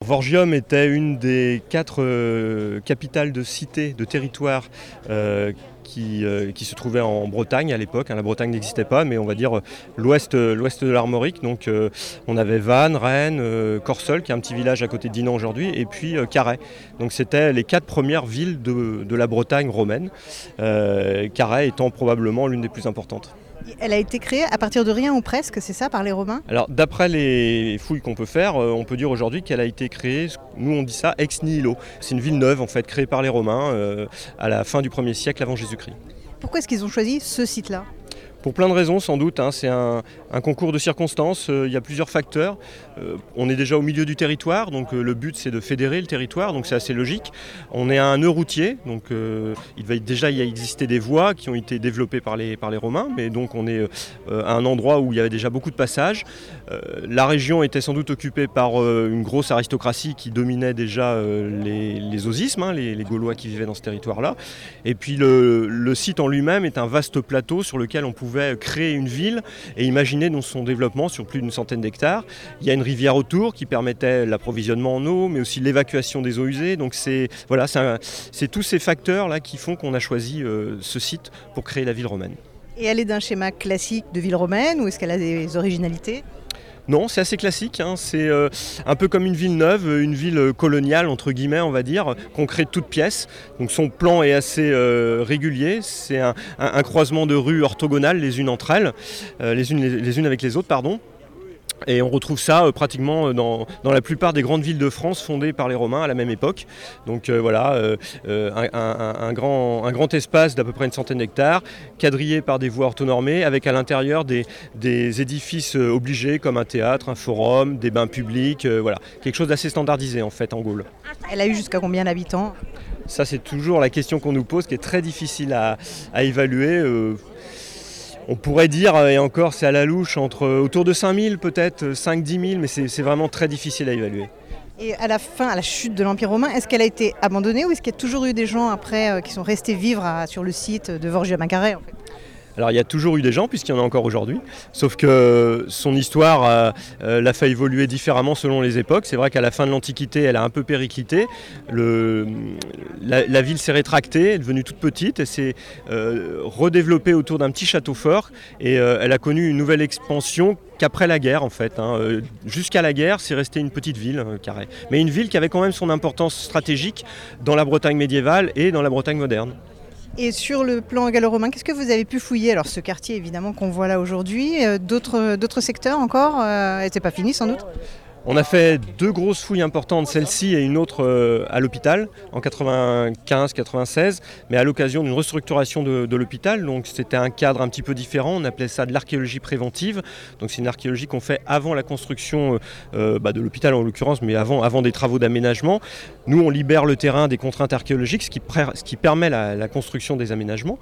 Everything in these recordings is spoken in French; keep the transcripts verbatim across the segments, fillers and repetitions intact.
Vorgium était une des quatre euh, capitales de cités, de territoires euh, qui, euh, qui se trouvaient en Bretagne à l'époque. Hein, la Bretagne n'existait pas, mais on va dire euh, l'ouest, euh, l'ouest de l'Armorique. Donc euh, on avait Vannes, Rennes, euh, Corseul, qui est un petit village à côté de Dinan aujourd'hui, et puis euh, Carhaix. Donc c'était les quatre premières villes de, de la Bretagne romaine, euh, Carhaix étant probablement l'une des plus importantes. Elle a été créée à partir de rien ou presque, c'est ça, par les Romains ? Alors d'après les fouilles qu'on peut faire, on peut dire aujourd'hui qu'elle a été créée, nous on dit ça, ex nihilo. C'est une ville neuve en fait, créée par les Romains euh, à la fin du premier siècle avant Jésus-Christ. Pourquoi est-ce qu'ils ont choisi ce site-là ? Pour plein de raisons sans doute, hein. C'est un, un concours de circonstances, euh, il y a plusieurs facteurs. Euh, on est déjà au milieu du territoire, donc euh, le but c'est de fédérer le territoire, donc c'est assez logique. On est à un nœud routier, donc euh, il va déjà y exister des voies qui ont été développées par les, par les Romains, mais donc on est euh, à un endroit où il y avait déjà beaucoup de passages. Euh, la région était sans doute occupée par euh, une grosse aristocratie qui dominait déjà euh, les, les osismes, hein, les, les Gaulois qui vivaient dans ce territoire-là. Et puis le, le site en lui-même est un vaste plateau sur lequel on pouvait créer une ville et imaginer donc son développement sur plus d'une centaine d'hectares. Il y a une rivière autour qui permettait l'approvisionnement en eau, mais aussi l'évacuation des eaux usées. Donc c'est, voilà, c'est, un, c'est tous ces facteurs-là qui font qu'on a choisi euh, ce site pour créer la ville romaine. Et elle est d'un schéma classique de ville romaine ou est-ce qu'elle a des originalités ? Non, c'est assez classique, hein. C'est euh, un peu comme une ville neuve, une ville coloniale entre guillemets on va dire, qu'on crée de toutes pièces. Donc son plan est assez euh, régulier, c'est un, un, un croisement de rues orthogonales les unes entre elles, euh, les, unes, les, les unes avec les autres, pardon. Et on retrouve ça euh, pratiquement dans, dans la plupart des grandes villes de France fondées par les Romains à la même époque. Donc euh, voilà, euh, euh, un, un, un, grand, un grand espace d'à peu près une centaine d'hectares, quadrillé par des voies orthonormées, avec à l'intérieur des, des édifices obligés comme un théâtre, un forum, des bains publics, euh, voilà. Quelque chose d'assez standardisé en fait en Gaule. Elle a eu jusqu'à combien d'habitants ? Ça c'est toujours la question qu'on nous pose, qui est très difficile à, à évaluer. Euh, On pourrait dire, et encore c'est à la louche, entre, autour de cinq mille peut-être, cinq à dix mille, mais c'est, c'est vraiment très difficile à évaluer. Et à la fin, à la chute de l'Empire romain, est-ce qu'elle a été abandonnée ou est-ce qu'il y a toujours eu des gens après euh, qui sont restés vivre à, sur le site de Vorgium à Carhaix en fait ? Alors il y a toujours eu des gens, puisqu'il y en a encore aujourd'hui, sauf que son histoire euh, euh, l'a fait évoluer différemment selon les époques. C'est vrai qu'à la fin de l'Antiquité, elle a un peu périclité. Le, la, la ville s'est rétractée, est devenue toute petite, elle s'est euh, redéveloppée autour d'un petit château fort, et euh, elle a connu une nouvelle expansion qu'après la guerre en fait. Hein. Euh, jusqu'à la guerre, c'est resté une petite ville, euh, Carhaix. Mais une ville qui avait quand même son importance stratégique dans la Bretagne médiévale et dans la Bretagne moderne. Et sur le plan gallo-romain, qu'est-ce que vous avez pu fouiller ? Alors ce quartier évidemment qu'on voit là aujourd'hui, euh, d'autres, d'autres secteurs encore euh, c'est pas fini sans doute ? On a fait deux grosses fouilles importantes, celle-ci et une autre euh, à l'hôpital en quatre-vingt-quinze quatre-vingt-seize, mais à l'occasion d'une restructuration de, de l'hôpital. Donc c'était un cadre un petit peu différent, on appelait ça de l'archéologie préventive. Donc c'est une archéologie qu'on fait avant la construction euh, bah, de l'hôpital en l'occurrence, mais avant, avant des travaux d'aménagement. Nous on libère le terrain des contraintes archéologiques, ce qui, pré- ce qui permet la, la construction des aménagements.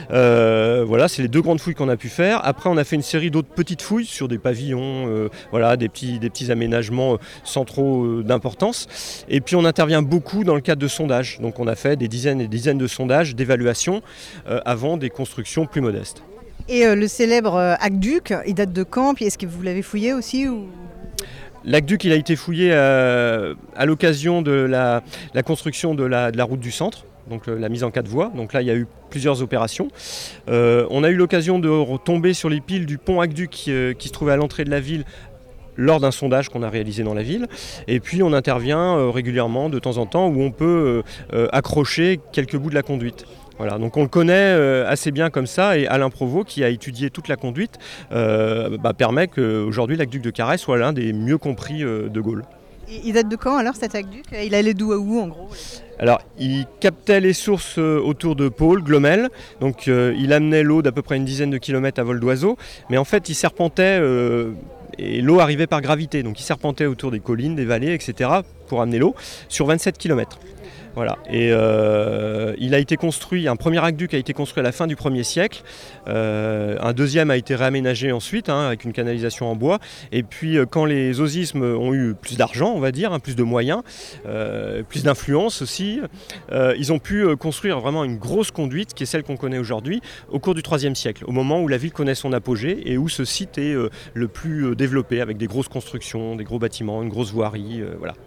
Euh, voilà, c'est les deux grandes fouilles qu'on a pu faire. Après on a fait une série d'autres petites fouilles sur des pavillons, euh, voilà, des petits, des petits aménagements sans trop d'importance. Et puis on intervient beaucoup dans le cadre de sondages. Donc on a fait des dizaines et des dizaines de sondages, d'évaluation euh, avant des constructions plus modestes. Et euh, le célèbre euh, aqueduc, il date de quand ? Puis est-ce que vous l'avez fouillé aussi ou... L'aqueduc, il a été fouillé euh, à l'occasion de la, la construction de la, de la route du centre. Donc la mise en quatre voies, donc là il y a eu plusieurs opérations. Euh, on a eu l'occasion de retomber sur les piles du pont aqueduc qui, euh, qui se trouvait à l'entrée de la ville lors d'un sondage qu'on a réalisé dans la ville. Et puis on intervient euh, régulièrement de temps en temps où on peut euh, accrocher quelques bouts de la conduite. Voilà, donc on le connaît euh, assez bien comme ça, et Alain Provost, qui a étudié toute la conduite, euh, bah, permet qu'aujourd'hui l'aqueduc de Carhaix soit l'un des mieux compris euh, de Gaule. Et il date de quand alors cet aqueduc ? Il allait d'où à où en gros ? Alors, il captait les sources autour de Pôle, Glomel, donc euh, il amenait l'eau d'à peu près une dizaine de kilomètres à vol d'oiseau, mais en fait il serpentait, euh, et l'eau arrivait par gravité, donc il serpentait autour des collines, des vallées, et cetera pour amener l'eau sur vingt-sept kilomètres. Voilà. Et euh, il a été construit, un premier aqueduc a été construit à la fin du premier siècle, euh, un deuxième a été réaménagé ensuite hein, avec une canalisation en bois, et puis euh, quand les osismes ont eu plus d'argent, on va dire, hein, plus de moyens, euh, plus d'influence aussi, euh, ils ont pu euh, construire vraiment une grosse conduite qui est celle qu'on connaît aujourd'hui au cours du troisième siècle, au moment où la ville connaît son apogée et où ce site est euh, le plus euh, développé avec des grosses constructions, des gros bâtiments, une grosse voirie, euh, voilà.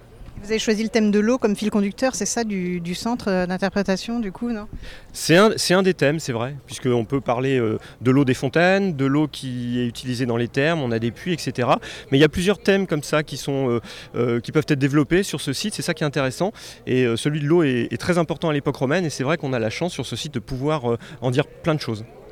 Vous avez choisi le thème de l'eau comme fil conducteur, c'est ça du, du centre d'interprétation du coup, non? C'est un, c'est un des thèmes, c'est vrai, puisqu'on peut parler euh, de l'eau des fontaines, de l'eau qui est utilisée dans les thermes, on a des puits, et cetera. Mais il y a plusieurs thèmes comme ça qui, sont, euh, euh, qui peuvent être développés sur ce site, c'est ça qui est intéressant. Et euh, celui de l'eau est, est très important à l'époque romaine, et c'est vrai qu'on a la chance sur ce site de pouvoir euh, en dire plein de choses.